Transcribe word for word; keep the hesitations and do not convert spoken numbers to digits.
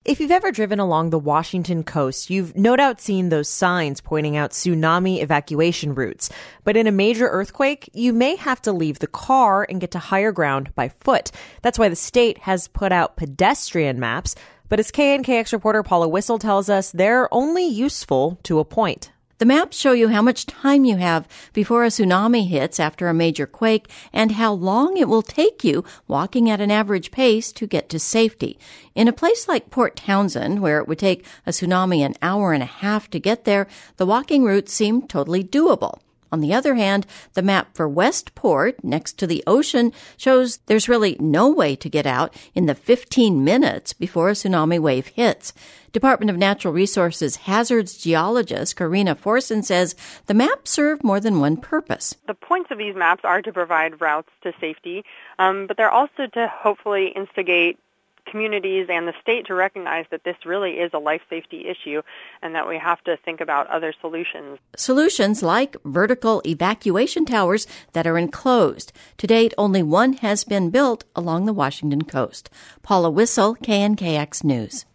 If you've ever driven along the Washington coast, you've no doubt seen those signs pointing out tsunami evacuation routes. But in a major earthquake, you may have to leave the car and get to higher ground by foot. That's why the state has put out pedestrian maps. But as K N K X reporter Paula Whistle tells us, they're only useful to a point. The maps show you how much time you have before a tsunami hits after a major quake and how long it will take you walking at an average pace to get to safety. In a place like Port Townsend, where it would take a tsunami an hour and a half to get there, the walking routes seem totally doable. On the other hand, the map for Westport, next to the ocean, shows there's really no way to get out in the fifteen minutes before a tsunami wave hits. Department of Natural Resources hazards geologist Karina Forson says the maps serve more than one purpose. The points of these maps are to provide routes to safety, um, but they're also to hopefully instigate communities and the state to recognize that this really is a life safety issue and that we have to think about other solutions. Solutions like vertical evacuation towers that are enclosed. To date, only one has been built along the Washington coast. Paula Whistle, K N K X News.